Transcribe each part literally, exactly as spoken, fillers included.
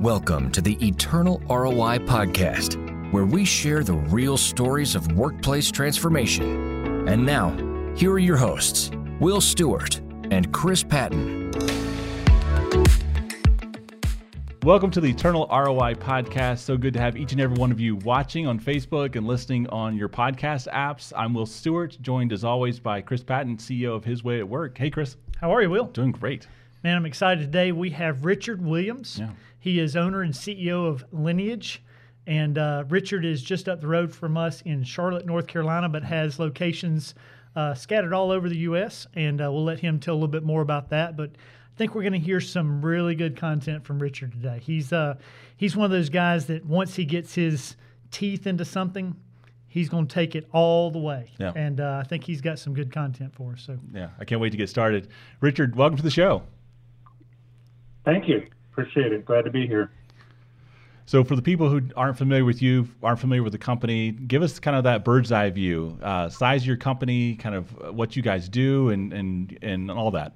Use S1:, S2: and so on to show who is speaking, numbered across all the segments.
S1: Welcome to the Eternal R O I Podcast, where we share the real stories of workplace transformation. And now, here are your hosts, Will Stewart and Chris Patton.
S2: Welcome to the Eternal R O I Podcast. So good to have each and every one of you watching on Facebook and listening on your podcast apps. I'm Will Stewart, joined as always by Chris Patton, C E O of His Way at Work. Hey, Chris.
S3: How are you, Will?
S2: Doing great.
S3: Man, I'm excited today. We have Richard Williams.
S2: Yeah.
S3: He is owner and C E O of Lineage. And uh, Richard is just up the road from us in Charlotte, North Carolina, but has locations uh, scattered all over the U S. And uh, we'll let him tell a little bit more about that. But I think we're going to hear some really good content from Richard today. He's uh, he's one of those guys that once he gets his teeth into something, he's going to take it all the way.
S2: Yeah.
S3: And uh, I think he's got some good content for us. So
S2: Yeah, I can't wait to get started. Richard, welcome to the show.
S4: Thank you. Appreciate it. Glad to be here.
S2: So for the people who aren't familiar with you, aren't familiar with the company, give us kind of that bird's eye view, uh, size of your company, kind of what you guys do, and and, and all that.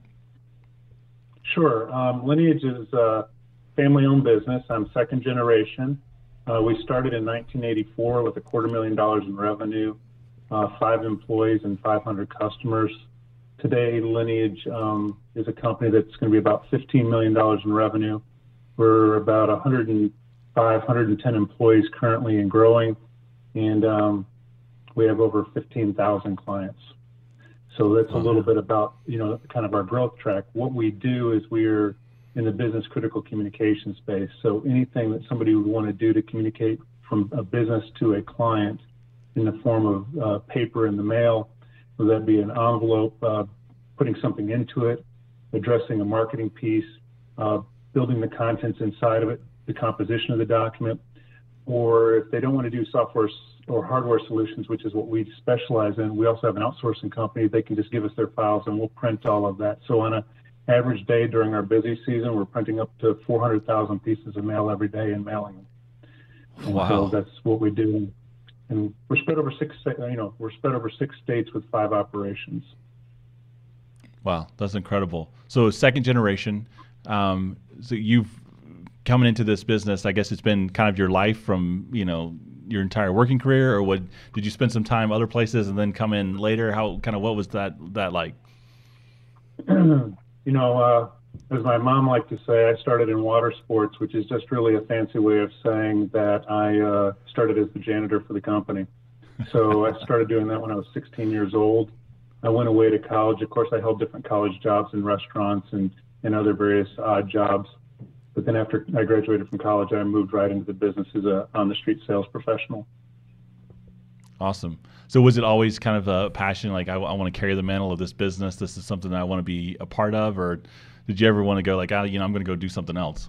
S4: Sure. Um, Lineage is a family-owned business. I'm second generation. Uh, we started in nineteen eighty-four with a quarter million dollars in revenue, uh, five employees and five hundred customers. Today, Lineage um, is a company that's going to be about fifteen million dollars in revenue. We're about one hundred five, one hundred ten employees currently and growing, and um, we have over fifteen thousand clients. So that's a little bit about, you know, kind of our growth track. What we do is we're in the business critical communication space. So anything that somebody would want to do to communicate from a business to a client in the form of uh, paper in the mail, whether that be an envelope, uh, putting something into it, addressing a marketing piece, uh, building the contents inside of it, the composition of the document, or if they don't want to do software or hardware solutions, which is what we specialize in, we also have an outsourcing company. They can just give us their files and we'll print all of that. So on an average day during our busy season, we're printing up to four hundred thousand pieces of mail every day and mailing them. And
S2: Wow.
S4: So that's what we do. And we're spread over six, you know, we're spread over six states with five operations.
S2: Wow, that's incredible. So second generation, um, so you've coming into this business, I guess it's been kind of your life from, you know, your entire working career, or what, did you spend some time other places and then come in later? How, kind of, what was that, that like?
S4: You know, uh, as my mom liked to say, I started in water sports, which is just really a fancy way of saying that I uh, started as the janitor for the company. So I started doing that when I was sixteen years old. I went away to college. Of course, I held different college jobs in restaurants and, and other various odd jobs. But then after I graduated from college, I moved right into the business as a on-the-street sales professional.
S2: Awesome. So was it always kind of a passion, like I, I want to carry the mantle of this business, this is something that I want to be a part of, or did you ever want to go like, oh, you know, I'm going to go do something else?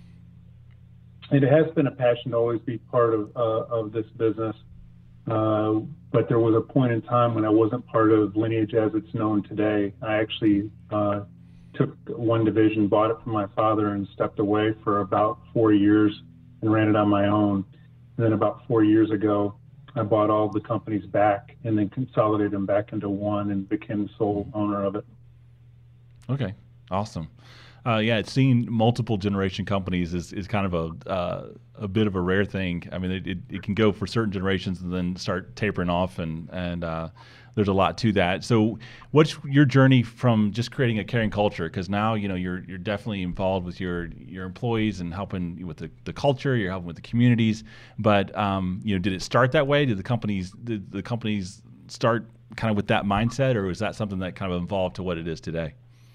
S4: It has been a passion to always be part of uh, of this business. Uh, but there was a point in time when I wasn't part of Lineage as it's known today. I actually uh, took one division, bought it from my father, and stepped away for about four years and ran it on my own. And then about four years ago, I bought all the companies back and then consolidated them back into one and became the sole owner of it.
S2: Okay, awesome. Uh, yeah, it's seeing multiple generation companies is, is kind of a uh, a bit of a rare thing. I mean, it, it, it can go for certain generations and then start tapering off, and and uh, there's a lot to that. So, what's your journey from just creating a caring culture? Because now you know you're you're definitely involved with your your employees and helping with the, the culture. You're helping with the communities. But um, you know, did it start that way? Did the companies did the companies start kind of with that mindset, or was that something that kind of evolved to what it is today?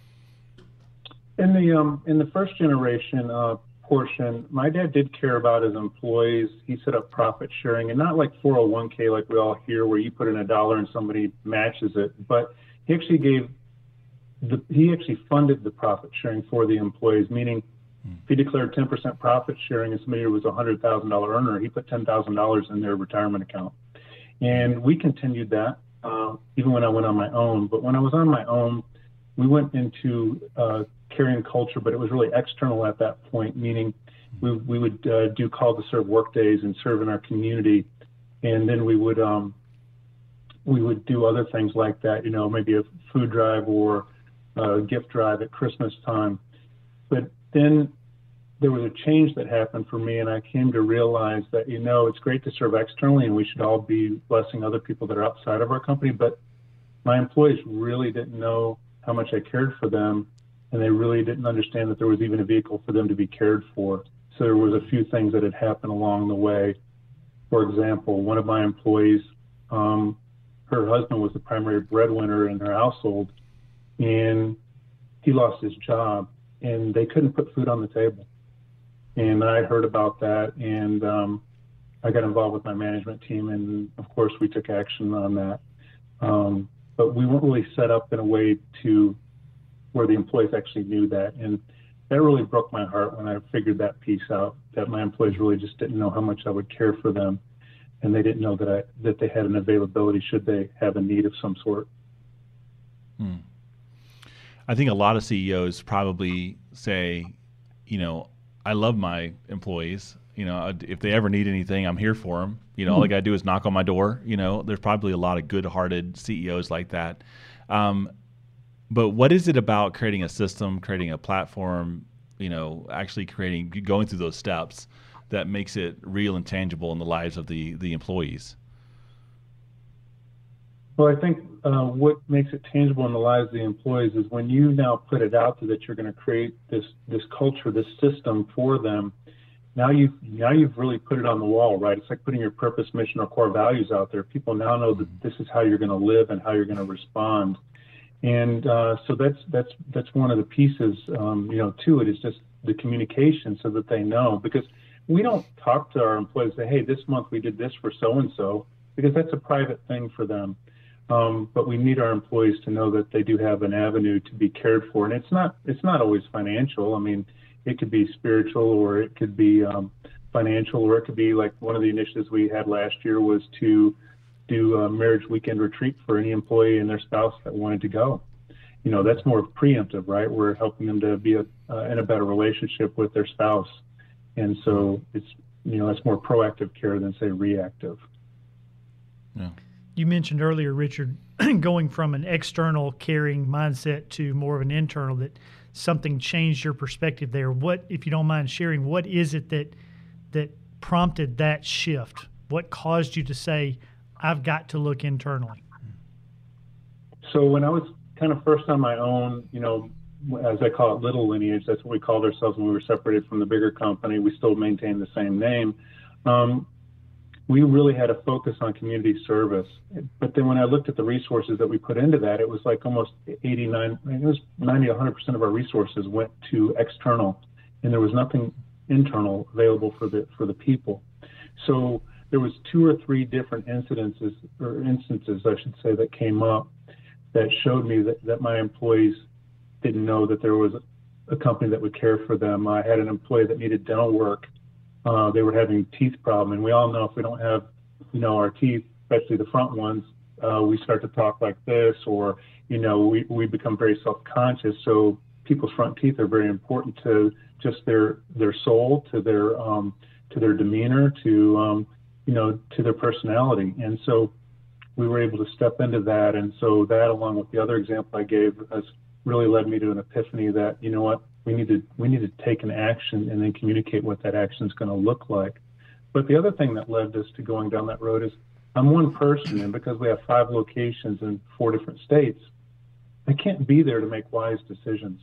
S4: In the um, in the first generation uh, portion, my dad did care about his employees. He set up profit sharing, and not like four oh one k like we all hear, where you put in a dollar and somebody matches it. But he actually gave the he actually funded the profit sharing for the employees. Meaning, if he declared ten percent profit sharing, and somebody who was a one hundred thousand dollar earner, he put ten thousand dollars in their retirement account. And we continued that uh, even when I went on my own. But when I was on my own, we went into uh, caring culture, but it was really external at that point, meaning we, we would uh, do call to serve work days and serve in our community. And then we would um, we would do other things like that, you know, maybe a food drive or a gift drive at Christmas time. But then there was a change that happened for me, and I came to realize that, you know, it's great to serve externally, and we should all be blessing other people that are outside of our company, but my employees really didn't know how much I cared for them, and they really didn't understand that there was even a vehicle for them to be cared for. So there was a few things that had happened along the way. For example, one of my employees, um, her husband was the primary breadwinner in their household, and he lost his job, and they couldn't put food on the table. And I heard about that, and um, I got involved with my management team, and of course we took action on that. Um, but we weren't really set up in a way to where the employees actually knew that. And that really broke my heart when I figured that piece out, that my employees really just didn't know how much I would care for them, and they didn't know that I that they had an availability should they have a need of some sort.
S2: Hmm. I think a lot of C E Os probably say, you know, I love my employees. You know, if they ever need anything, I'm here for them. You know, mm-hmm. all they got to do is knock on my door. You know, there's probably a lot of good-hearted C E Os like that. Um, but what is it about creating a system, creating a platform, you know, actually creating, going through those steps that makes it real and tangible in the lives of the, the employees?
S4: Well, I think uh, what makes it tangible in the lives of the employees is when you now put it out there that you're going to create this this culture, this system for them. Now you've now you've really put it on the wall, right? It's like putting your purpose, mission, or core values out there. People now know that this is how you're going to live and how you're going to respond. And uh, so that's that's that's one of the pieces, um, you know, to it is just the communication, so that they know. Because we don't talk to our employees and say, hey, this month we did this for so and so, because that's a private thing for them. Um, but we need our employees to know that they do have an avenue to be cared for, and it's not it's not always financial. I mean, it could be spiritual, or it could be um, financial, or it could be like one of the initiatives we had last year was to do a marriage weekend retreat for any employee and their spouse that wanted to go. You know, that's more preemptive, right? We're helping them to be a, uh, in a better relationship with their spouse, and so it's you know that's more proactive care than say reactive.
S2: Yeah.
S3: You mentioned earlier, Richard, going from an external caring mindset to more of an internal, that something changed your perspective there. What, if you don't mind sharing, what is it that that prompted that shift? What caused you to say, I've got to look internally?
S4: So when I was kind of first on my own, you know, as I call it, Little Lineage, that's what we called ourselves when we were separated from the bigger company. We still maintain the same name. Um, we really had a focus on community service. But then when I looked at the resources that we put into that, it was like almost eighty-nine, it was ninety, one hundred percent of our resources went to external, and there was nothing internal available for the for the people. So there was two or three different incidences, or instances, I should say, that came up that showed me that, that my employees didn't know that there was a company that would care for them. I had an employee that needed dental work. Uh, they were having teeth problem, and we all know if we don't have, you know, our teeth, especially the front ones, uh, we start to talk like this, or, you know, we, we become very self-conscious. So people's front teeth are very important to just their their soul, to their um, to their demeanor, to um, you know, to their personality. And so we were able to step into that. And so that, along with the other example I gave, has really led me to an epiphany that, you know what, we need to we need to take an action and then communicate what that action is going to look like. But the other thing that led us to going down that road is I'm one person, and because we have five locations in four different states, I can't be there to make wise decisions,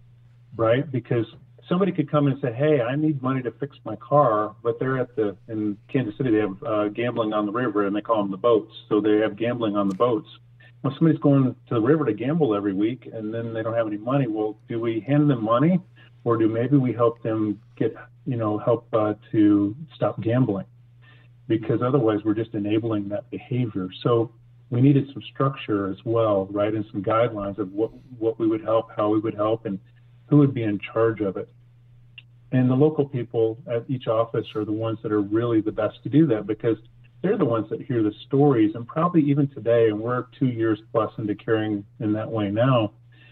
S4: right? Because somebody could come and say, hey, I need money to fix my car, but they're at the, in Kansas City, they have uh, gambling on the river, and they call them the boats. So they have gambling on the boats. Well, somebody's going to the river to gamble every week, and then they don't have any money. Well, do we hand them money, or do maybe we help them get, you know, help uh, to stop gambling? Because otherwise we're just enabling that behavior. So we needed some structure as well, right, and some guidelines of what, what we would help, how we would help, and who would be in charge of it. And the local people at each office are the ones that are really the best to do that, because they're the ones that hear the stories. And probably even today, and we're two years plus into caring in that way now,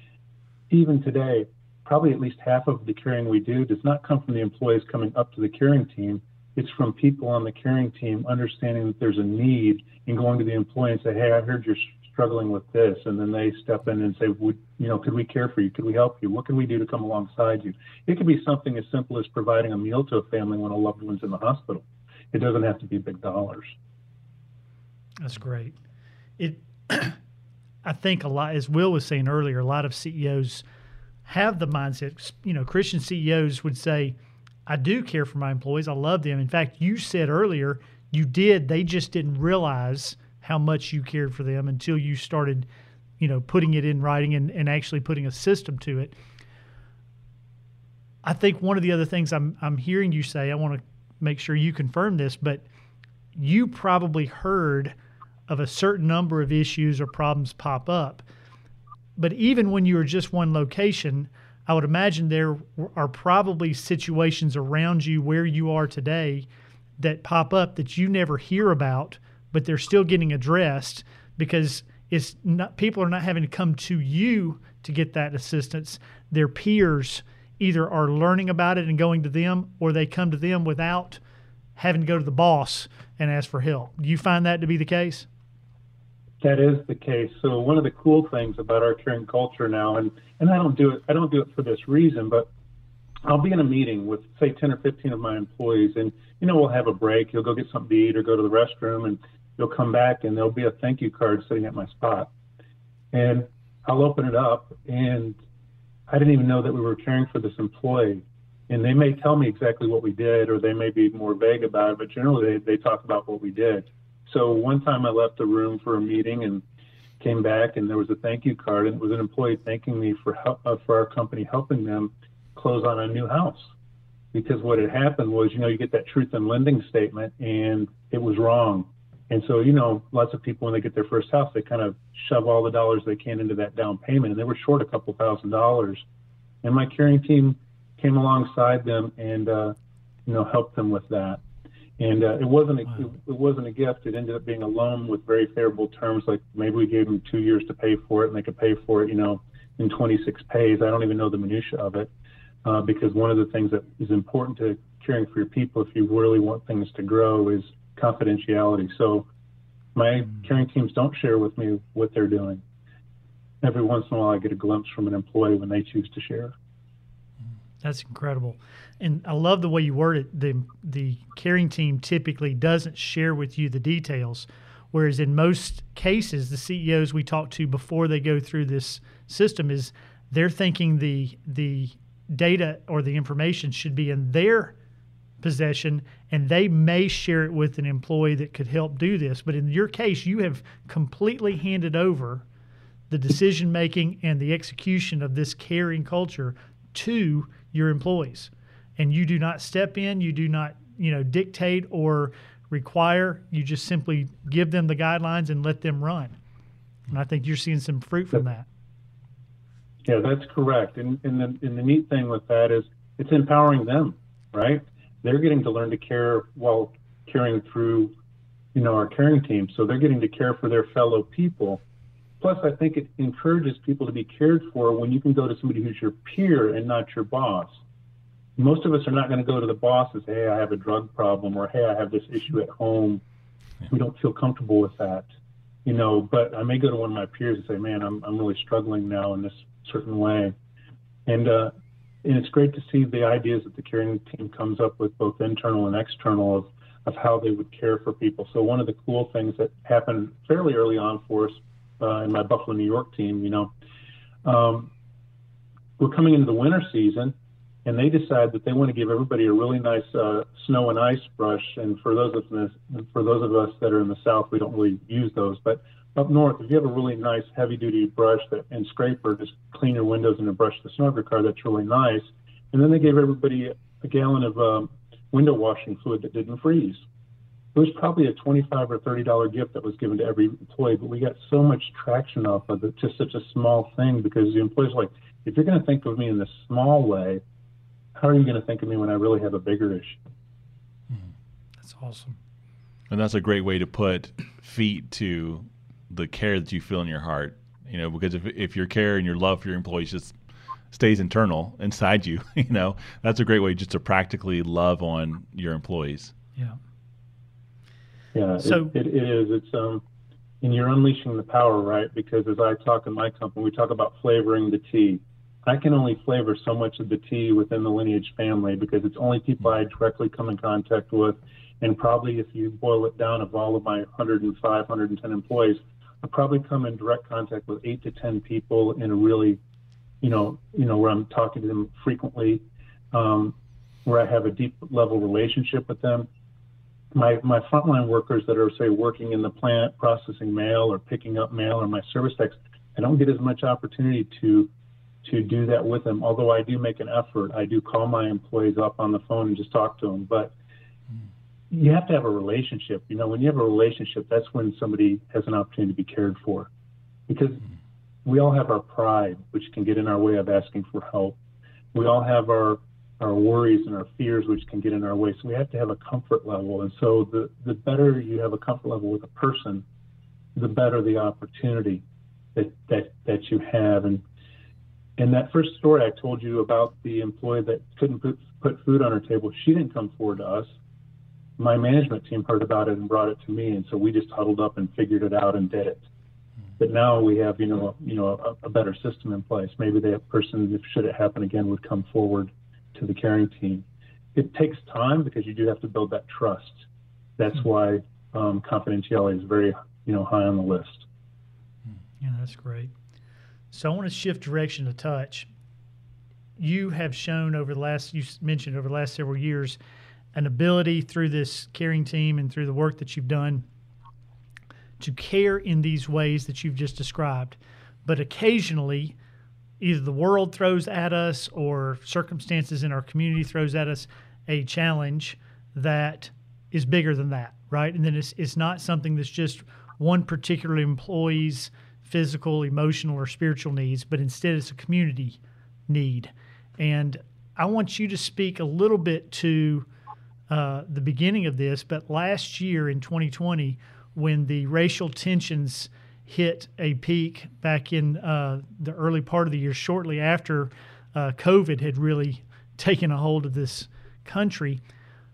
S4: even today, probably at least half of the caring we do does not come from the employees coming up to the caring team. It's from people on the caring team understanding that there's a need and going to the employee and say, hey, I heard you're struggling with this, and then they step in and say, would, you know, could we care for you? Could we help you? What can we do to come alongside you? It could be something as simple as providing a meal to a family when a loved one's in the hospital. It doesn't have to be big dollars.
S3: That's great. It, I think a lot, as Will was saying earlier, a lot of C E Os have the mindset, you know, Christian C E Os would say, I do care for my employees. I love them. In fact, you said earlier you did. They just didn't realize how much you cared for them until you started, you know, putting it in writing and, and actually putting a system to it. I think one of the other things I'm I'm hearing you say, I want to make sure you confirm this, but you probably heard of a certain number of issues or problems pop up. But even when you were just one location, I would imagine there are probably situations around you where you are today that pop up that you never hear about, but they're still getting addressed because it's not, people are not having to come to you to get that assistance. Their peers either are learning about it and going to them, or they come to them without having to go to the boss and ask for help. Do you find that to be the case?
S4: That is the case. So one of the cool things about our caring culture now, and, and I don't do it, I don't do it for this reason, but I'll be in a meeting with, say, ten or fifteen of my employees, and, you know, we'll have a break. You'll go get something to eat or go to the restroom, and you'll come back, and there'll be a thank you card sitting at my spot. And I'll open it up, and I didn't even know that we were caring for this employee. And they may tell me exactly what we did, or they may be more vague about it, but generally they, they talk about what we did. So one time I left the room for a meeting and came back, and there was a thank you card, and it was an employee thanking me for help, uh, for our company helping them close on a new house. Because what had happened was, you know, you get that truth in lending statement, and it was wrong. And so, you know, lots of people, when they get their first house, they kind of shove all the dollars they can into that down payment, and they were short a couple thousand dollars. And my caring team came alongside them and, uh, you know, helped them with that. And uh, it wasn't a, wow. it, it wasn't a gift. It ended up being a loan with very favorable terms. Like maybe we gave them two years to pay for it, and they could pay for it, you know, in twenty-six pays. I don't even know the minutia of it, uh, because one of the things that is important to caring for your people, if you really want things to grow, is confidentiality. So my caring teams don't share with me what they're doing. Every once in a while, I get a glimpse from an employee when they choose to share.
S3: That's incredible. And I love the way you word it. The the caring team typically doesn't share with you the details, whereas in most cases, the C E Os we talk to before they go through this system is they're thinking the the data or the information should be in their possession, and they may share it with an employee that could help do this. But in your case, you have completely handed over the decision-making and the execution of this caring culture to your employees. And you do not step in, you do not, you know, dictate or require, you just simply give them the guidelines and let them run. And I think you're seeing some fruit from that.
S4: Yeah, that's correct. And, and, the, and the neat thing with that is it's empowering them, right? They're getting to learn to care while caring through, you know, our caring team. So they're getting to care for their fellow people. Plus, I think it encourages people to be cared for when you can go to somebody who's your peer and not your boss. Most of us are not going to go to the boss and say, hey, I have a drug problem, or hey, I have this issue at home. Yeah. We don't feel comfortable with that, you know, but I may go to one of my peers and say, man, I'm I'm really struggling now in this certain way. And, uh, and it's great to see the ideas that the caring team comes up with, both internal and external, of, of how they would care for people. So one of the cool things that happened fairly early on for us, Uh, in my Buffalo, New York team, you know, um, we're coming into the winter season, and they decide that they want to give everybody a really nice uh, snow and ice brush. And for those of us, for those of us that are in the South, we don't really use those. But up north, if you have a really nice heavy-duty brush that and scraper, just clean your windows and brush the snow of your car. That's really nice. And then they gave everybody a, a gallon of um, window washing fluid that didn't freeze. It was probably a twenty-five or thirty dollar gift that was given to every employee, but we got so much traction off of it, just such a small thing, because the employees were like, if you're going to think of me in this small way, how are you going to think of me when I really have a bigger issue?
S3: That's awesome.
S2: And that's a great way to put feet to the care that you feel in your heart, you know, because if if your care and your love for your employees just stays internal inside you, you know, that's a great way just to practically love on your employees.
S3: Yeah.
S4: Yeah,
S3: so,
S4: it, it, it is. It's um, and you're unleashing the power, right? Because as I talk in my company, we talk about flavoring the tea. I can only flavor so much of the tea within the Lineage family because it's only people I directly come in contact with. And probably if you boil it down, of all of my one hundred five, one hundred ten employees, I probably come in direct contact with eight to ten people in a really, you know, you know, where I'm talking to them frequently, um, where I have a deep level relationship with them. My my frontline workers that are, say, working in the plant, processing mail or picking up mail, or my service techs, I don't get as much opportunity to to do that with them. Although I do make an effort, I do call my employees up on the phone and just talk to them. But you have to have a relationship. You know, when you have a relationship, that's when somebody has an opportunity to be cared for. Because we all have our pride, which can get in our way of asking for help. We all have our our worries and our fears, which can get in our way. So we have to have a comfort level. And so the, the better you have a comfort level with a person, the better the opportunity that, that, that you have. And and that first story I told you about the employee that couldn't put, put food on her table, she didn't come forward to us. My management team heard about it and brought it to me, and so we just huddled up and figured it out and did it. But now we have, you know, you know, a, a better system in place. Maybe that person, if should it happen again, would come forward to the caring team. It takes time because you do have to build that trust. That's why um, confidentiality is very, you know, high on the list.
S3: Yeah, that's great. So I want to shift direction a touch. You have shown over the last, you mentioned over the last several years, an ability through this caring team and through the work that you've done to care in these ways that you've just described. But occasionally, either the world throws at us or circumstances in our community throws at us a challenge that is bigger than that, right? And then it's, it's not something that's just one particular employee's physical, emotional, or spiritual needs, but instead it's a community need. And I want you to speak a little bit to uh, the beginning of this, but last year in twenty twenty, when the racial tensions hit a peak back in uh, the early part of the year, shortly after uh, COVID had really taken a hold of this country,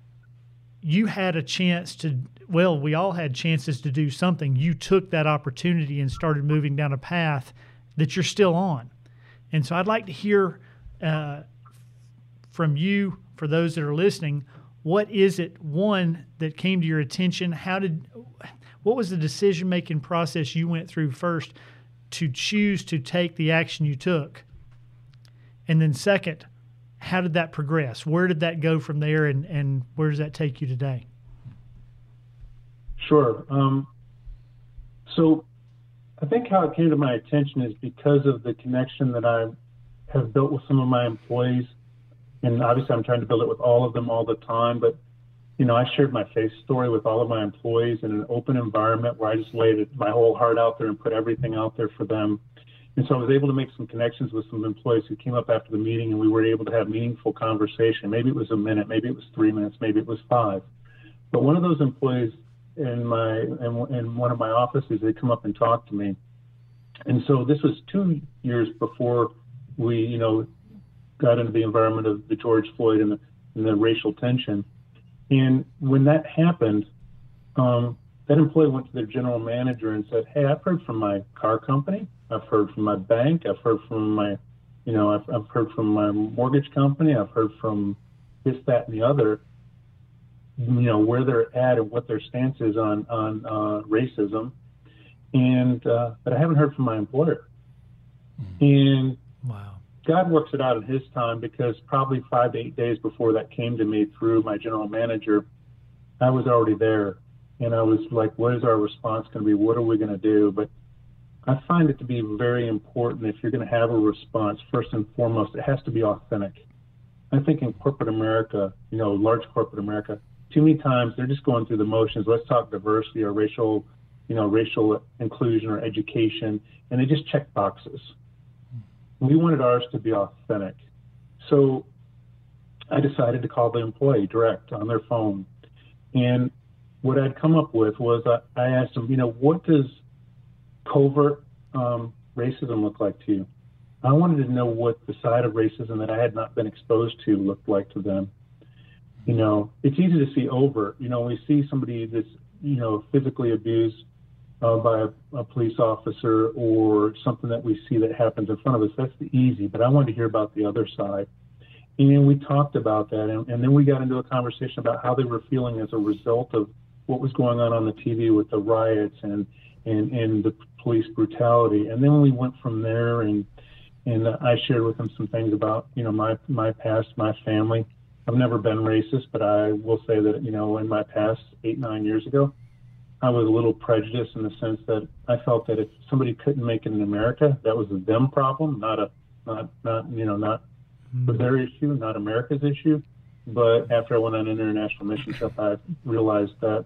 S3: you had a chance to, well, we all had chances to do something. You took that opportunity and started moving down a path that you're still on. And so I'd like to hear uh, from you, for those that are listening, what is it, one, that came to your attention? How did, what was the decision-making process you went through first to choose to take the action you took? And then second, how did that progress? Where did that go from there, and, and where does that take you today?
S4: Sure. Um, so I think how it came to my attention is because of the connection that I have built with some of my employees. And obviously I'm trying to build it with all of them all the time, but you know, I shared my face story with all of my employees in an open environment where I just laid it, my whole heart out there and put everything out there for them. And so I was able to make some connections with some employees who came up after the meeting, and we were able to have meaningful conversation. Maybe it was a minute, maybe it was three minutes, maybe it was five. But one of those employees in my in, in one of my offices, they come up and talk to me. And so this was two years before we, you know, got into the environment of the George Floyd and the, and the racial tension. And when that happened, um, that employee went to their general manager and said, "Hey, I've heard from my car company, I've heard from my bank, I've heard from my, you know, I've, I've heard from my mortgage company, I've heard from this, that, and the other, you know, where they're at and what their stance is on, on uh, racism. And, uh, but I haven't heard from my employer." And
S3: wow.
S4: God works it out in his time, because probably five to eight days before that came to me through my general manager, I was already there. And I was like, what is our response going to be? What are we going to do? But I find it to be very important, if you're going to have a response, first and foremost, it has to be authentic. I think in corporate America, you know, large corporate America, too many times they're just going through the motions. Let's talk diversity or racial, you know, racial inclusion or education, and they just check boxes. We wanted ours to be authentic. So I decided to call the employee direct on their phone. And what I'd come up with was I, I asked them, you know, what does covert um, racism look like to you? I wanted to know what the side of racism that I had not been exposed to looked like to them. You know, it's easy to see overt. You know, we see somebody that's, you know, physically abused uh, by a, a police officer or something that we see that happens in front of us. That's the easy, but I wanted to hear about the other side. And we talked about that, and, and then we got into a conversation about how they were feeling as a result of what was going on on the T V with the riots and, and, and the police brutality. And then we went from there, and and I shared with them some things about, you know, my, my past, my family. I've never been racist, but I will say that, you know, in my past eight, nine years ago, I was a little prejudiced in the sense that I felt that if somebody couldn't make it in America, that was a them problem, not a, not, not, you know, not was their issue, not America's issue. But after I went on an international mission trip, I realized that,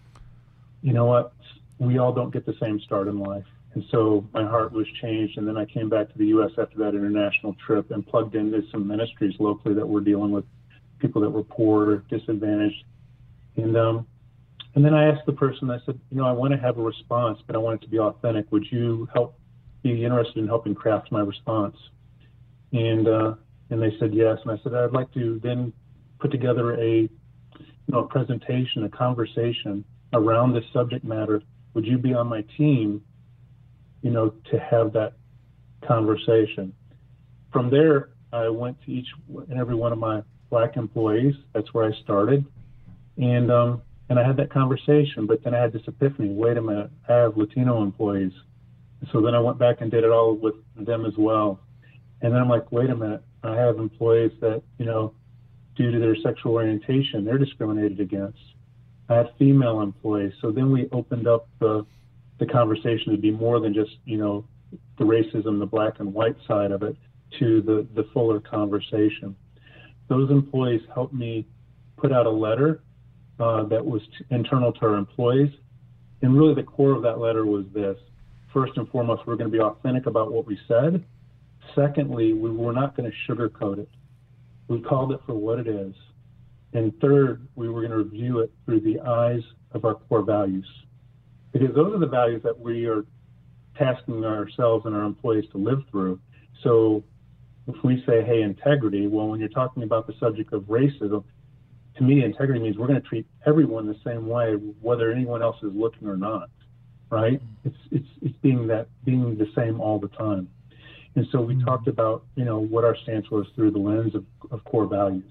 S4: you know what, we all don't get the same start in life. And so my heart was changed. And then I came back to the U S after that international trip and plugged into some ministries locally that were dealing with people that were poor, disadvantaged. And, um, and then I asked the person, I said, you know, I want to have a response, but I want it to be authentic. Would you help, be interested in helping craft my response? And, uh, and they said yes. And I said, I'd like to then put together a, you know, a presentation, a conversation around this subject matter. Would you be on my team, you know, to have that conversation? From there, I went to each and every one of my Black employees. That's where I started. And, um, and I had that conversation, but then I had this epiphany. Wait a minute, I have Latino employees. So then I went back and did it all with them as well. And then I'm like, wait a minute, I have employees that, you know, due to their sexual orientation, they're discriminated against. I have female employees. So then we opened up the, the conversation to be more than just, you know, the racism, the Black and white side of it, to the, the fuller conversation. Those employees helped me put out a letter uh, that was t- internal to our employees. And really the core of that letter was this. First and foremost, we're going to be authentic about what we said. Secondly, we were not going to sugarcoat it. We called it for what it is. And third, we were going to review it through the eyes of our core values. Because those are the values that we are tasking ourselves and our employees to live through. So if we say, hey, integrity, well, when you're talking about the subject of racism, to me, integrity means we're going to treat everyone the same way, whether anyone else is looking or not, right? It's it's it's being that being the same all the time. And so we mm-hmm. talked about, you know, what our stance was through the lens of, of core values.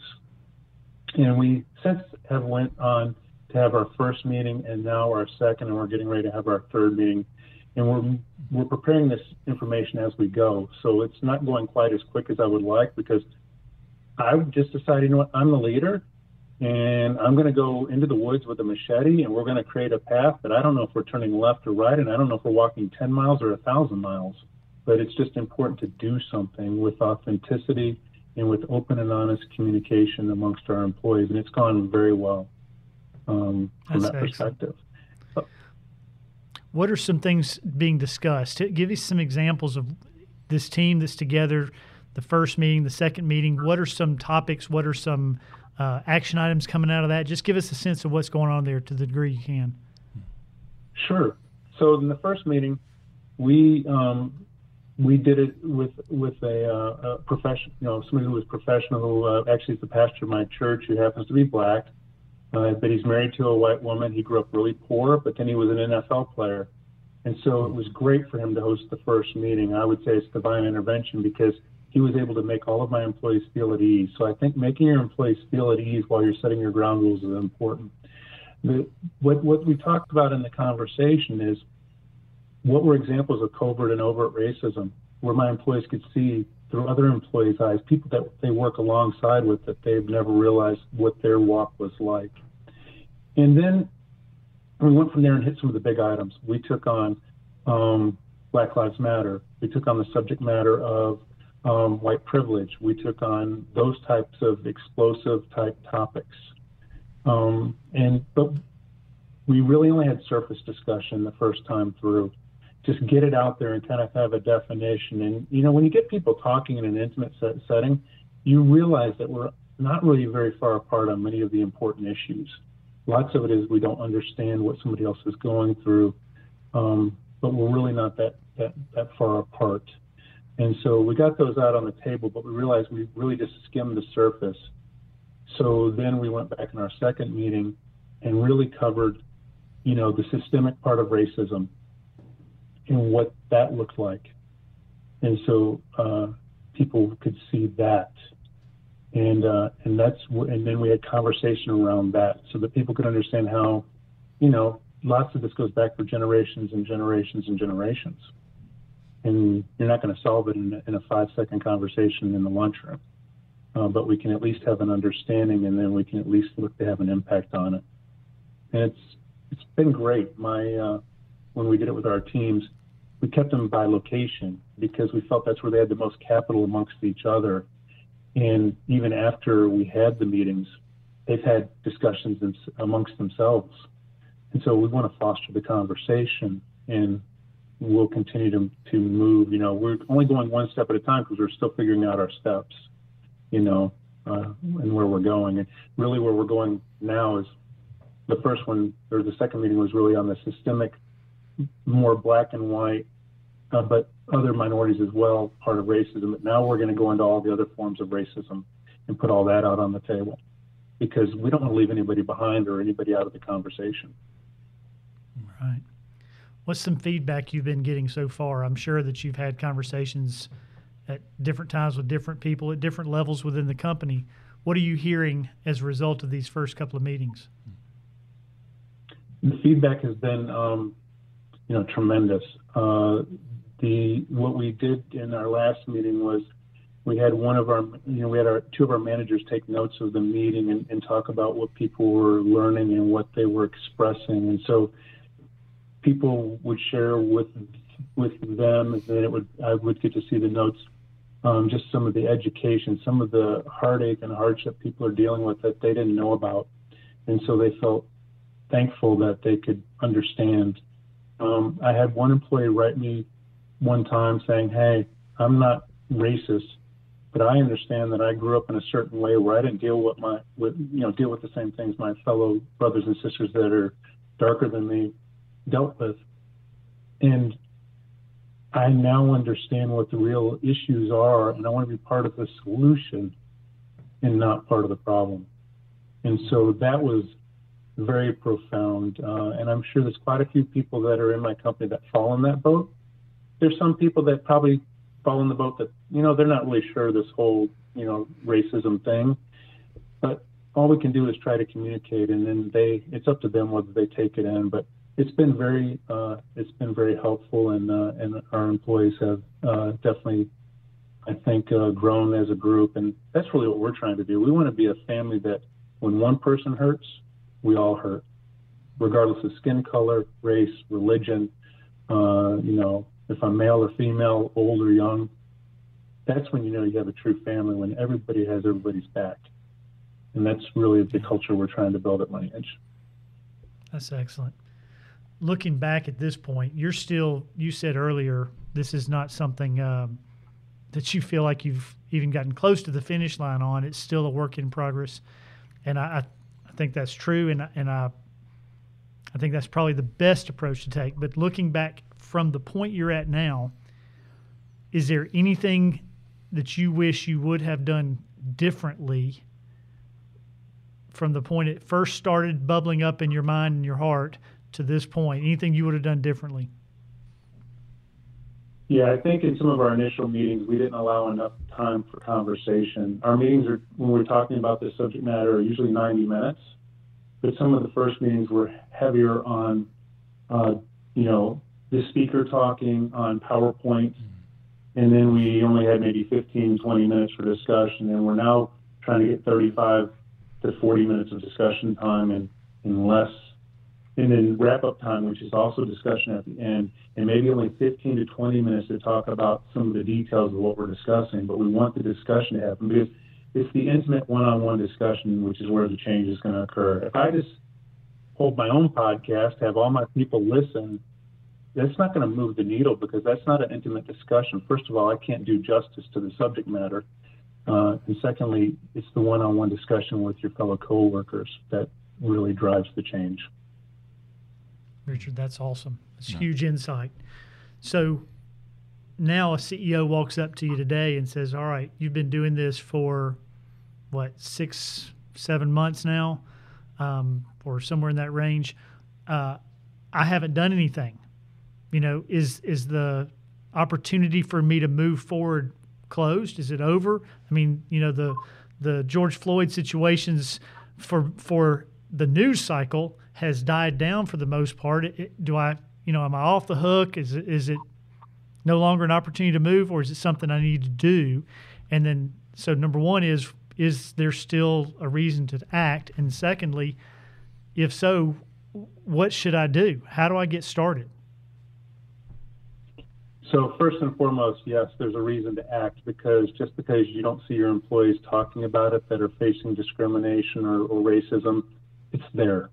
S4: And we since have went on to have our first meeting and now our second, and we're getting ready to have our third meeting. And we're we're preparing this information as we go. So it's not going quite as quick as I would like, because I just decided, you know what, I'm the leader, and I'm going to go into the woods with a machete, and we're going to create a path that I don't know if we're turning left or right, and I don't know if we're walking ten miles or one thousand miles. But it's just important to do something with authenticity and with open and honest communication amongst our employees. And it's gone very well um, from
S3: That's
S4: that
S3: excellent.
S4: perspective.
S3: What are some things being discussed? Give us some examples of this team that's together, the first meeting, the second meeting. What are some topics? What are some uh, action items coming out of that? Just give us a sense of what's going on there to the degree you can.
S4: Sure. So in the first meeting, we um, we did it with with a, uh, a professional, you know, somebody who was professional, who uh, actually is the pastor of my church, who happens to be Black. Uh, but he's married to a white woman. He grew up really poor, but then he was an N F L player. And so it was great for him to host the first meeting. I would say it's divine intervention, because he was able to make all of my employees feel at ease. So I think making your employees feel at ease while you're setting your ground rules is important. The, what, what we talked about in the conversation is what were examples of covert and overt racism, where my employees could see through other employees' eyes, people that they work alongside with, that they've never realized what their walk was like. And then we went from there and hit some of the big items. We took on um, Black Lives Matter. We took on the subject matter of um, white privilege. We took on those types of explosive type topics. Um, and but we really only had surface discussion the first time through. Just get it out there and kind of have a definition. And, you know, when you get people talking in an intimate set setting, you realize that we're not really very far apart on many of the important issues. Lots of it is we don't understand what somebody else is going through, um, but we're really not that, that, that far apart. And so we got those out on the table, but we realized we really just skimmed the surface. So then we went back in our second meeting and really covered, you know, the systemic part of racism. and what that looked like. And so uh, people could see that. And uh, and that's and then we had conversation around that so that people could understand how, you know, lots of this goes back for generations and generations and generations. And you're not going to solve it in a, in a five-second conversation in the lunchroom. Uh, but we can at least have an understanding, and then we can at least look to have an impact on it. And it's it's been great. My uh, when we did it with our teams, we kept them by location because we felt that's where they had the most capital amongst each other. And even after we had the meetings, they've had discussions in, amongst themselves. And so we want to foster the conversation, and we'll continue to, to move. You know, we're only going one step at a time because we're still figuring out our steps, you know, uh, and where we're going. And really where we're going now is the first one, or the second meeting was really on the systemic, more black and white, uh, but other minorities as well, part of racism. But now we're going to go into all the other forms of racism and put all that out on the table because we don't want to leave anybody behind or anybody out of the conversation.
S3: Right. What's some feedback you've been getting so far? I'm sure that you've had conversations at different times with different people at different levels within the company. What are you hearing as a result of these first couple of meetings?
S4: The feedback has been, um, you know, tremendous. Uh, the what we did in our last meeting was we had one of our, you know, we had our two of our managers take notes of the meeting and, and talk about what people were learning and what they were expressing, and so people would share with with them, and then it would I would get to see the notes, um, just some of the education, some of the heartache and hardship people are dealing with that they didn't know about, and so they felt thankful that they could understand. Um, I had one employee write me one time saying, "Hey, I'm not racist, but I understand that I grew up in a certain way where I didn't deal with my, with, you know, deal with the same things my fellow brothers and sisters that are darker than me dealt with, and I now understand what the real issues are, and I want to be part of the solution and not part of the problem." And so that was very profound, uh, and I'm sure there's quite a few people that are in my company that fall in that boat. There's some people that probably fall in the boat that, you know, they're not really sure this whole, you know, racism thing, but all we can do is try to communicate, and then they, it's up to them whether they take it in. But it's been very, uh, it's been very helpful, and uh, and our employees have uh, definitely, I think, uh, grown as a group, and that's really what we're trying to do. We want to be a family that when one person hurts, we all hurt, regardless of skin color, race, religion, uh, you know, if I'm male or female, old or young. That's when you know you have a true family, when everybody has everybody's back. And that's really the culture we're trying to build at Lineage.
S3: That's excellent. Looking back at this point, you're still, you said earlier, this is not something um, that you feel like you've even gotten close to the finish line on. It's still a work in progress. And I, I think that's true. And, and I, I think that's probably the best approach to take. But looking back from the point you're at now, is there anything that you wish you would have done differently from the point it first started bubbling up in your mind and your heart to this point? Anything you would have done differently?
S4: Yeah, I think in some of our initial meetings, we didn't allow enough time for conversation. Our meetings are, when we're talking about this subject matter, are usually ninety minutes, but some of the first meetings were heavier on, uh, you know, the speaker talking on PowerPoint, and then we only had maybe fifteen, twenty minutes for discussion, and we're now trying to get thirty-five to forty minutes of discussion time and, and less, and then wrap-up time, which is also discussion at the end, and maybe only fifteen to twenty minutes to talk about some of the details of what we're discussing, but we want the discussion to happen because it's the intimate one-on-one discussion, which is where the change is going to occur. If I just hold my own podcast, have all my people listen, that's not going to move the needle because that's not an intimate discussion. First of all, I can't do justice to the subject matter. Uh, and secondly, it's the one-on-one discussion with your fellow coworkers that really drives the change.
S3: Richard, that's awesome. It's no. huge insight. So now a C E O walks up to you today and says, all right, you've been doing this for, what, six, seven months now, um, or somewhere in that range. Uh, I haven't done anything. you know, is is the opportunity for me to move forward closed? Is it over? I mean, you know, the the George Floyd situations for for the news cycle has died down for the most part. It, it, do I, you know, am I off the hook? Is it, is it no longer an opportunity to move, or is it something I need to do? And then, so number one is, is there still a reason to act? And secondly, if so, what should I do? How do I get started?
S4: So first and foremost, yes, there's a reason to act, because just because you don't see your employees talking about it that are facing discrimination or, or racism, it's there.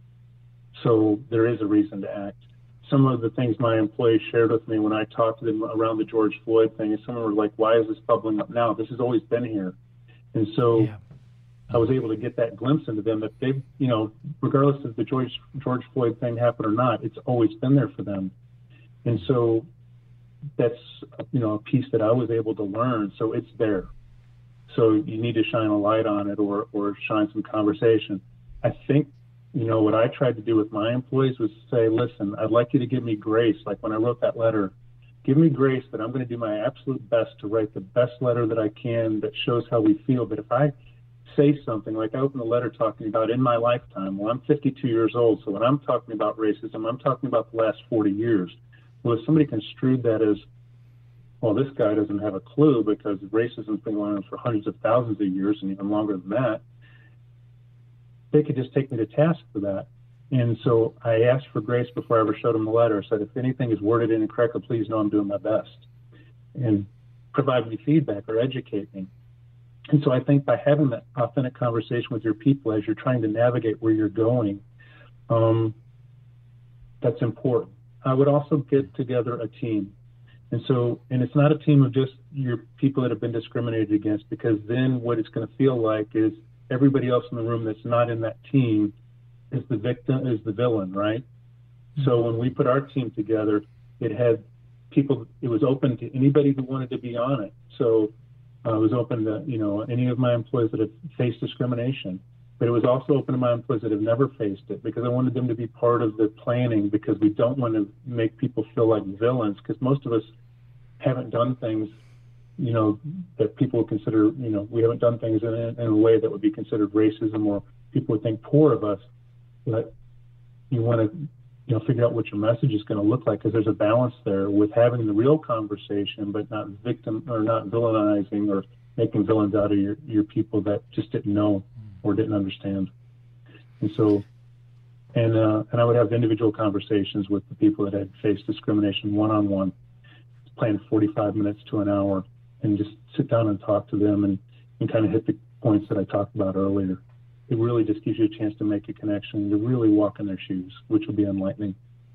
S4: So there is a reason to act. Some of the things my employees shared with me when I talked to them around the George Floyd thing is some were like, why is this bubbling up now? This has always been here. And so yeah. I was able to get that glimpse into them that they've, you know, regardless if the George, George Floyd thing happened or not, it's always been there for them. And so that's, you know, a piece that I was able to learn. So it's there. So you need to shine a light on it, or, or shine some conversation. I think, you know, what I tried to do with my employees was say, listen, I'd like you to give me grace. Like when I wrote that letter, give me grace that I'm going to do my absolute best to write the best letter that I can that shows how we feel. But if I say something like I opened the letter talking about in my lifetime, well, I'm fifty-two years old. So when I'm talking about racism, I'm talking about the last forty years. Well, if somebody construed that as, well, this guy doesn't have a clue because racism's been going on for hundreds of thousands of years and even longer than that, they could just take me to task for that. And so I asked for grace before I ever showed them the letter. I said, if anything is worded incorrectly, please know I'm doing my best. And provide me feedback or educate me. And so I think by having that authentic conversation with your people as you're trying to navigate where you're going, um, that's important. I would also get together a team. And so, and it's not a team of just your people that have been discriminated against, because then what it's going to feel like is everybody else in the room that's not in that team is the victim, is the villain, right? Mm-hmm. So when we put our team together, it had people, it was open to anybody who wanted to be on it. So uh, it was open to, you know, any of my employees that have faced discrimination, but it was also open to my employees that have never faced it, because I wanted them to be part of the planning, because we don't want to make people feel like villains, because most of us haven't done things, you know, that people would consider, you know, we haven't done things in a, in a way that would be considered racism, or people would think poor of us. But you want to, you know, figure out what your message is going to look like, because there's a balance there with having the real conversation, but not victim or not villainizing or making villains out of your, your people that just didn't know or didn't understand. And so, and uh, and I would have individual conversations with the people that had faced discrimination one-on-one, plan forty-five minutes to an hour, and just sit down and talk to them and, and kind of hit the points that I talked about earlier. It really just gives you a chance to make a connection, to really walk in their shoes, which will be enlightening.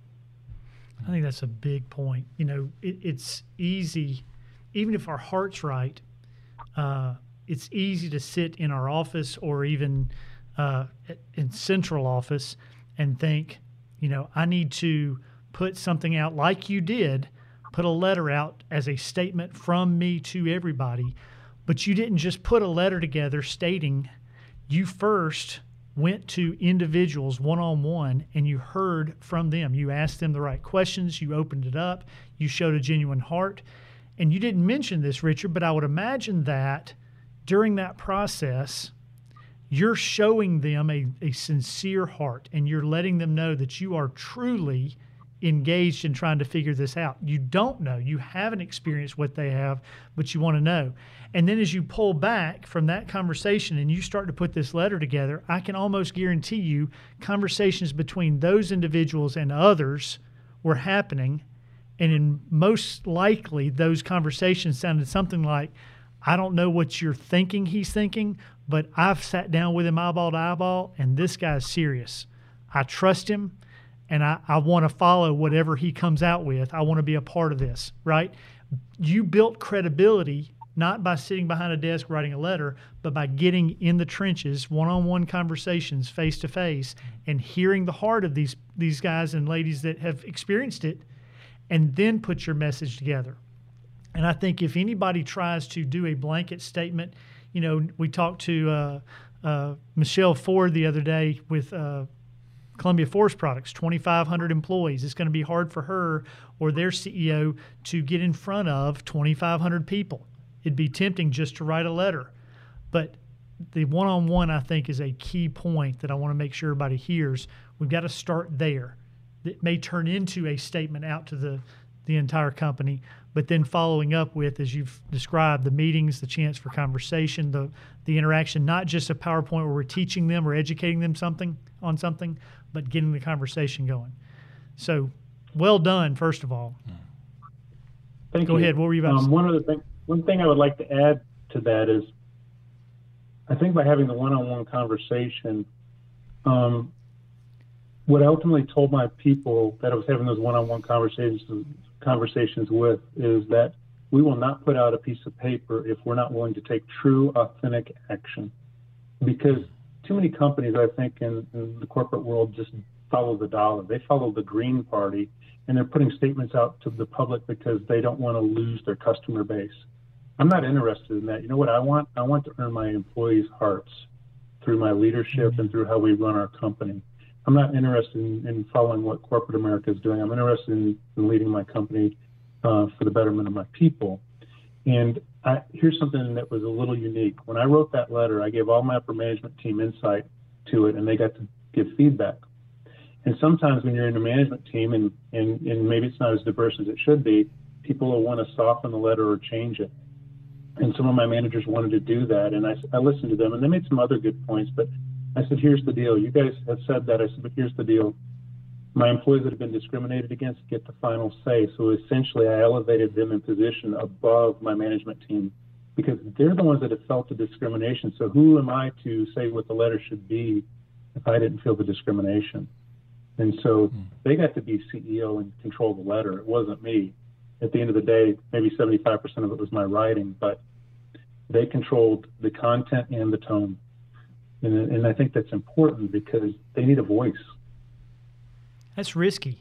S3: I think that's a big point. You know, it, it's easy, even if our heart's right, uh, it's easy to sit in our office or even uh, in central office and think, you know, I need to put something out like you did, put a letter out as a statement from me to everybody. But you didn't just put a letter together stating, you first went to individuals one-on-one and you heard from them. You asked them the right questions. You opened it up. You showed a genuine heart. And you didn't mention this, Richard, but I would imagine that during that process, you're showing them a, a sincere heart, and you're letting them know that you are truly engaged in trying to figure this out. You don't know. You haven't experienced what they have, but you want to know. And then as you pull back from that conversation and you start to put this letter together, I can almost guarantee you conversations between those individuals and others were happening. And in most likely, those conversations sounded something like, I don't know what you're thinking he's thinking, but I've sat down with him eyeball to eyeball, and this guy's serious. I trust him, and I, I want to follow whatever he comes out with. I want to be a part of this, right? You built credibility not by sitting behind a desk writing a letter, but by getting in the trenches, one-on-one conversations, face-to-face, and hearing the heart of these, these guys and ladies that have experienced it, and then put your message together. And I think if anybody tries to do a blanket statement, you know, we talked to uh, uh, Michelle Ford the other day with uh, Columbia Forest Products, twenty-five hundred employees. It's going to be hard for her or their C E O to get in front of twenty-five hundred people. It'd be tempting just to write a letter. But the one-on-one, I think, is a key point that I want to make sure everybody hears. We've got to start there. It may turn into a statement out to the, the entire company, but then following up with, as you've described, the meetings, the chance for conversation, the, the interaction, not just a PowerPoint where we're teaching them or educating them something on something, but getting the conversation going. So, well done, first of all.
S4: Thank
S3: Go
S4: you.
S3: ahead. What were you about to
S4: um,
S3: say?
S4: One other thing, one thing I would like to add to that is, I think by having the one-on-one conversation, um, what I ultimately told my people that I was having those one-on-one conversations conversations with is that we will not put out a piece of paper if we're not willing to take true, authentic action. Because too many companies, I think, in, in the corporate world just follow the dollar. They follow the green party, and they're putting statements out to the public because they don't want to lose their customer base. I'm not interested in that. You know what I want? I want to earn my employees' hearts through my leadership mm-hmm. and through how we run our company. I'm not interested in, in following what corporate America is doing. I'm interested in, in leading my company uh, for the betterment of my people. And I, here's something that was a little unique. When I wrote that letter, I gave all my upper management team insight to it, and they got to give feedback. And sometimes when you're in a management team and, and, and maybe it's not as diverse as it should be, people will want to soften the letter or change it. And some of my managers wanted to do that, and I, I listened to them, and they made some other good points. But I said, here's the deal. You guys have said that. I said, but here's the deal. My employees that have been discriminated against get the final say. So essentially, I elevated them in position above my management team because they're the ones that have felt the discrimination. So who am I to say what the letter should be if I didn't feel the discrimination? And so mm. they got to be C E O and control the letter. It wasn't me. At the end of the day, maybe seventy-five percent of it was my writing, but they controlled the content and the tone. And, and I think that's important because they need a voice.
S3: That's risky.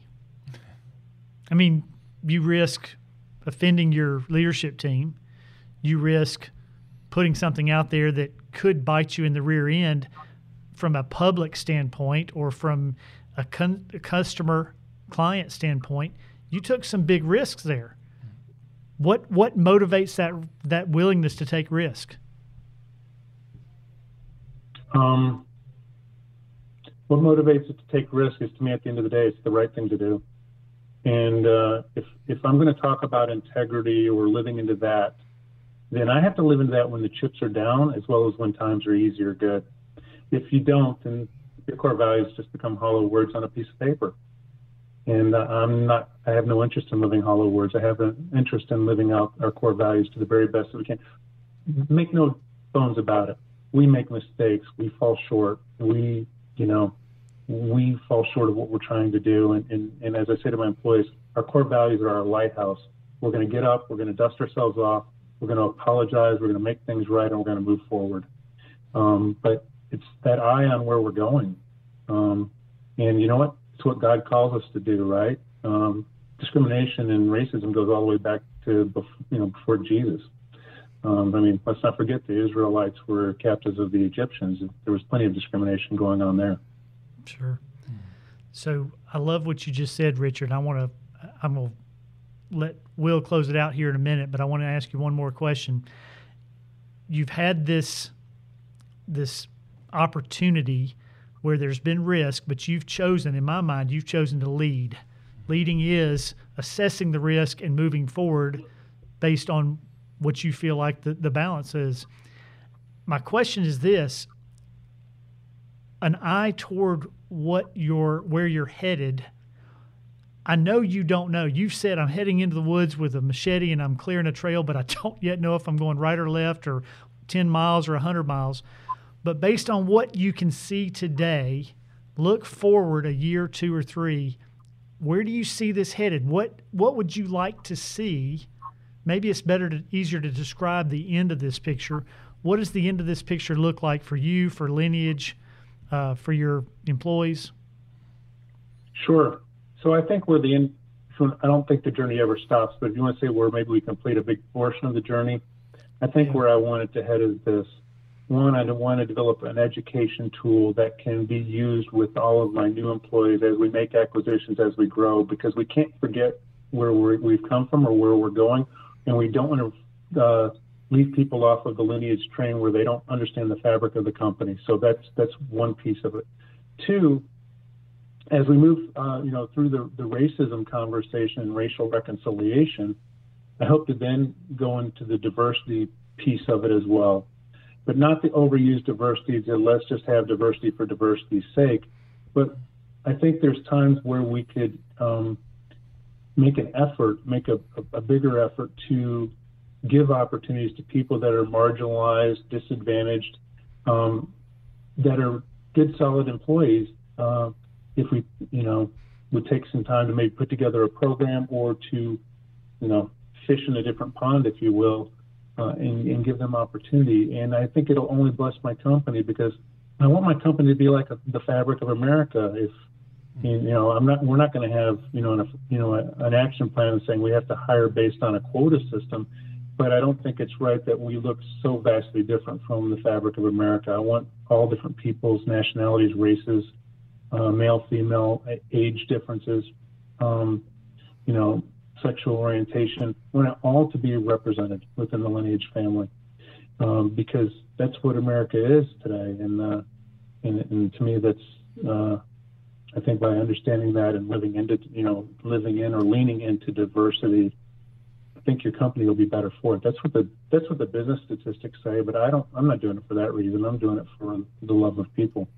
S3: I mean, you risk offending your leadership team. You risk putting something out there that could bite you in the rear end from a public standpoint or from a, con- a customer client standpoint. You took some big risks there. What what motivates that that willingness to take risk?
S4: Um, what motivates it to take risk is, to me, at the end of the day, it's the right thing to do. And uh, if if I'm going to talk about integrity or living into that, then I have to live into that when the chips are down as well as when times are easy or good. If you don't, then your core values just become hollow words on a piece of paper. And uh, I'm not, I have no interest in living hollow words. I have an interest in living out our core values to the very best that we can. Make no bones about it. We make mistakes. We fall short. We, you know, we fall short of what we're trying to do. And, and, and as I say to my employees, our core values are our lighthouse. We're going to get up. We're going to dust ourselves off. We're going to apologize. We're going to make things right, and we're going to move forward. Um, but it's that eye on where we're going. Um, and you know what? It's what God calls us to do, right? Um, discrimination and racism goes all the way back to, you know, before Jesus. Um, I mean, let's not forget the Israelites were captives of the Egyptians. There was plenty of discrimination going on there.
S3: Sure. So I love what you just said, Richard. I want to, I'm going to let Will close it out here in a minute, but I want to ask you one more question. You've had this, this opportunity where there's been risk, but you've chosen, in my mind, you've chosen to lead. Leading is assessing the risk and moving forward based on what you feel like the, the balance is. My question is this: an eye toward what you're, where you're headed. I know you don't know. You've said, I'm heading into the woods with a machete and I'm clearing a trail, but I don't yet know if I'm going right or left or ten miles or one hundred miles. But based on what you can see today, look forward a year, two or three, where do you see this headed? What what would you like to see? Maybe it's better to, easier to describe the end of this picture. What does the end of this picture look like for you, for Lineage, uh, for your employees?
S4: Sure. So I think we're the end. I don't think the journey ever stops, but if you want to say where maybe we complete a big portion of the journey, I think
S3: Yeah.
S4: where I want it to head is this. one, I want to develop an education tool that can be used with all of my new employees as we make acquisitions, as we grow, because we can't forget where we're, we've come from or where we're going, and we don't want to uh, leave people off of the Lineage train where they don't understand the fabric of the company. So that's that's one piece of it. Two, as we move, uh, you know, through the, the racism conversation and racial reconciliation, I hope to then go into the diversity piece of it as well, but not the overused diversity that let's just have diversity for diversity's sake. But I think there's times where we could um, make an effort, make a, a, a bigger effort to give opportunities to people that are marginalized, disadvantaged, um, that are good, solid employees. Uh, if we, you know, would take some time to maybe put together a program or to, you know, fish in a different pond, if you will, uh, and, and give them opportunity. And I think it'll only bless my company, because I want my company to be like a, the fabric of America. If, you know, I'm not, we're not going to have, you know, an, you know, an action plan saying we have to hire based on a quota system, but I don't think it's right that we look so vastly different from the fabric of America. I want all different peoples, nationalities, races, uh, male, female, age differences, um, you know, sexual orientation. I want it all to be represented within the Lineage family, um, because that's what America is today. And, uh, and, and to me, that's, uh, I think by understanding that and living into, you know, living in or leaning into diversity, I think your company will be better for it. That's what the that's what the business statistics say, but I don't. I'm not doing it for that reason. I'm doing it for the love of people.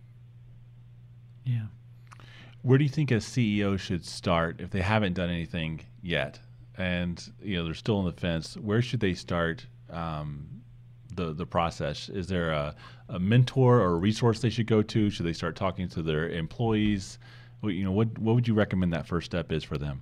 S2: Yeah. Where do you think a C E O should start if they haven't done anything yet, and you know they're still on the fence? Where should they start um, the the process? Is there a, a mentor or a resource they should go to? Should they start talking to their employees? You know, what what would you recommend that first step is for them?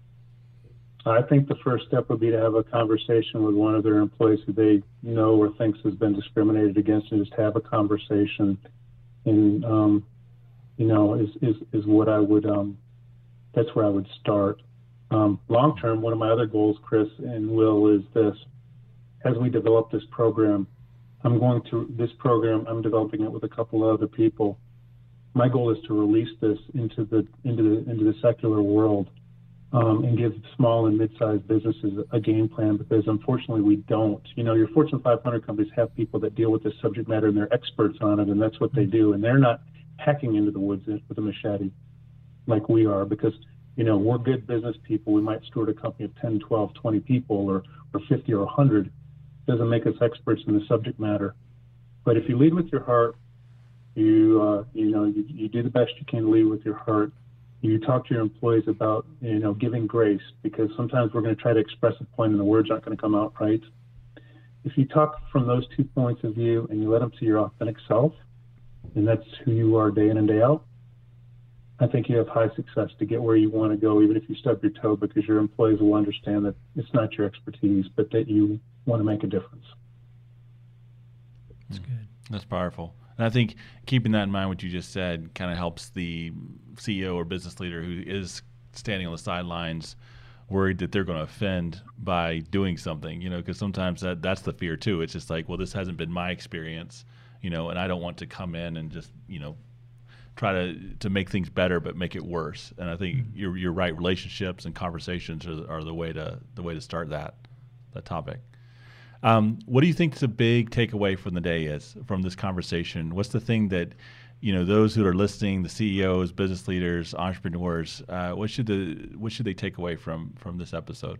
S4: I think the first step would be to have a conversation with one of their employees who they know or thinks has been discriminated against, and just have a conversation. And, um, you know, is, is, is what I would, um, that's where I would start. Um, long term, one of my other goals, Chris and Will, is this. As we develop this program, I'm going to, this program, I'm developing it with a couple of other people. My goal is to release this into the, into the, into the secular world. Um, and give small and mid-sized businesses a game plan, because unfortunately we don't. You know, your Fortune five hundred companies have people that deal with this subject matter and they're experts on it, and that's what they do. And they're not hacking into the woods with a machete like we are, because, you know, we're good business people. We might steward a company of ten, twelve, twenty people or, or fifty or one hundred. Doesn't make us experts in the subject matter. But if you lead with your heart, you, uh, you know, you, you do the best you can to lead with your heart. You talk to your employees about, you know, giving grace, because sometimes we're going to try to express a point and the words aren't going to come out right. If you talk from those two points of view and you let them see your authentic self, and that's who you are day in and day out, I think you have high success to get where you want to go, even if you stub your toe, because your employees will understand that it's not your expertise, but that you want to make a difference.
S2: That's good. That's powerful. And I think keeping that in mind, what you just said, kind of helps the C E O or business leader who is standing on the sidelines, worried that they're going to offend by doing something, you know, because sometimes that, that's the fear too. It's just like, well, this hasn't been my experience, you know, and I don't want to come in and just, you know, try to, to make things better, but make it worse. And I think mm-hmm. you're, you're right. Relationships and conversations are, are the way to, the way to start that, that topic. Um, what do you think the big takeaway from the day is from this conversation? What's the thing that, you know, those who are listening, the C E Os, business leaders, entrepreneurs, uh, what should the what should they take away from from this episode?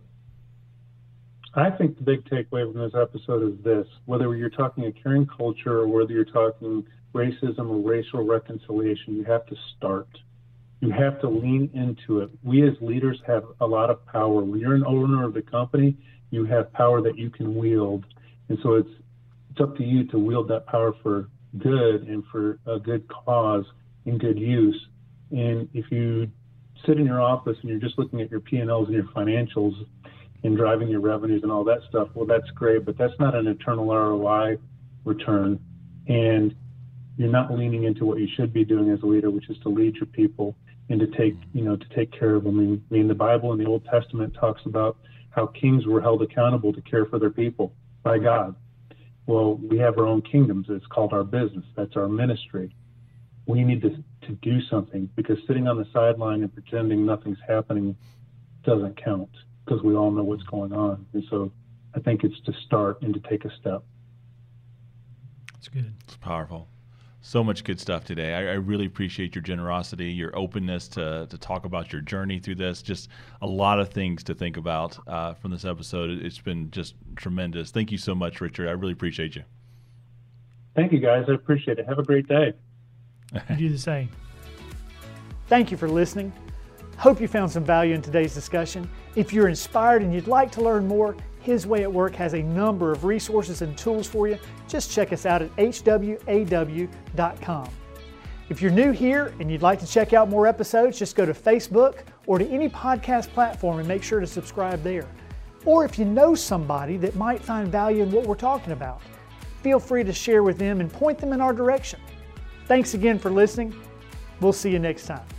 S4: I think the big takeaway from this episode is this: whether you're talking a caring culture or whether you're talking racism or racial reconciliation, you have to start. You have to lean into it. We as leaders have a lot of power. When you're an owner of the company, you have power that you can wield. And so it's it's up to you to wield that power for good and for a good cause and good use. And if you sit in your office and you're just looking at your P and Ls and your financials and driving your revenues and all that stuff, well, that's great, but that's not an eternal R O I return. And you're not leaning into what you should be doing as a leader, which is to lead your people and to take, you know, to take care of them. I mean, I mean the Bible in the Old Testament talks about how kings were held accountable to care for their people by God. Well, we have our own kingdoms. It's called our business. That's our ministry. We need to, to do something, because sitting on the sideline and pretending nothing's happening doesn't count, because we all know what's going on. And so I think it's to start and to take a step.
S3: That's good.
S2: It's powerful. So much good stuff today. I, I really appreciate your generosity, your openness to to talk about your journey through this. Just a lot of things to think about uh, from this episode. It's been just tremendous. Thank you so much, Richard. I really appreciate you.
S4: Thank you, guys. I appreciate it. Have a great day.
S3: You do the same. Thank you for listening. Hope you found some value in today's discussion. If you're inspired and you'd like to learn more, His Way at Work has a number of resources and tools for you. Just check us out at H W A W dot com. If you're new here and you'd like to check out more episodes, just go to Facebook or to any podcast platform and make sure to subscribe there. Or if you know somebody that might find value in what we're talking about, feel free to share with them and point them in our direction. Thanks again for listening. We'll see you next time.